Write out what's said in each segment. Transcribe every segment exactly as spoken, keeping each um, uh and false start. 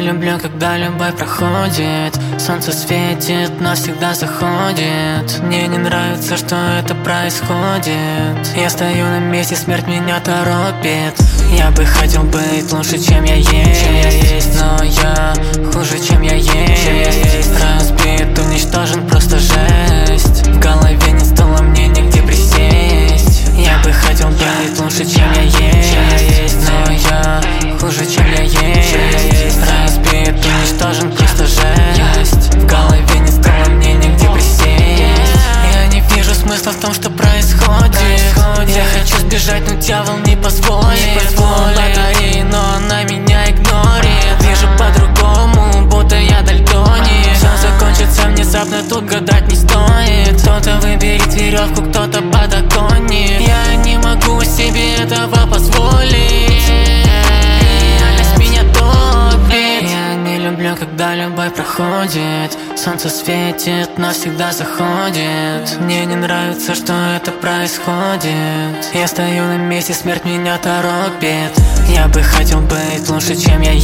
люблю, когда любовь проходит. Солнце светит, но всегда заходит. Мне не нравится, что это происходит. Я стою на месте, смерть меня торопит. Я бы хотел быть лучше, чем я есть, но я хуже, чем я есть. Разбит, уничтожен, просто жесть. В голове не стало мне нигде присесть. Я бы хотел быть лучше, чем я есть, но я хуже, чем я есть. Разбит, уничтожен, просто жесть. В голове не стало мне нигде присесть. Я не вижу смысла в том, что происходит. Я хочу сбежать, но дьявол не позволит. Батареи, но она меня игнорит. Вижу по-другому, будто я дальтоник. Все закончится внезапно, тут гадать не стоит. Кто-то выберет веревку, кто-то подоконник. Я не могу себе этого позволить. Реальность меня топит. Я не люблю, когда любовь проходит. Солнце светит, но всегда заходит. Мне не нравится, что это происходит. Я стою на месте, смерть меня торопит. Я бы хотел быть лучше, чем я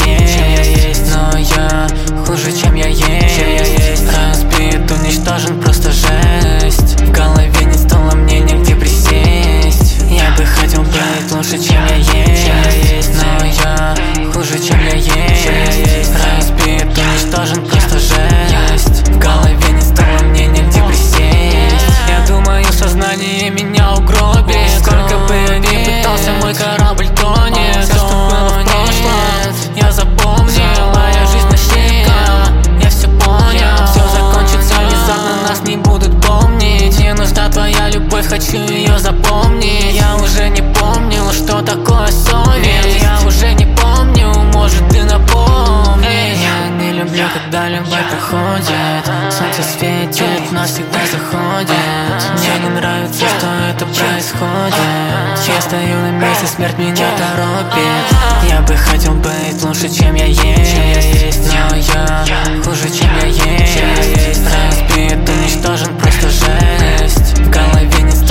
есть, но я хуже, чем я есть. Разбит, уничтожен, просто жесть. В голове не стало мне нигде присесть. Я бы хотел быть лучше, чем я есть, но я хуже, чем я есть. Разбит, уничтожен, просто жесть. В голове не стало мне нигде присесть. Я думаю, сознание меня угробит. Сколько бы я ни пытался, мой корабль тонет. Все, что было в прошлом, я запомнил. Моя жизнь ошибка, я все понял. Все закончится внезапно, нас не будут помнить. Мне нужна твоя любовь, хочу ее запомнить. Я уже не помнил, что такое совесть. Я уже не помню, может ты напомнишь. Я не люблю, когда любовь проходит. Солнце светит, но всегда заходит. Мне не нравится, что это происходит. Я стою на месте, смерть меня торопит. Я бы хотел быть лучше, чем я есть, но я хуже, чем я есть. Разбит, уничтожен, просто жесть. В голове не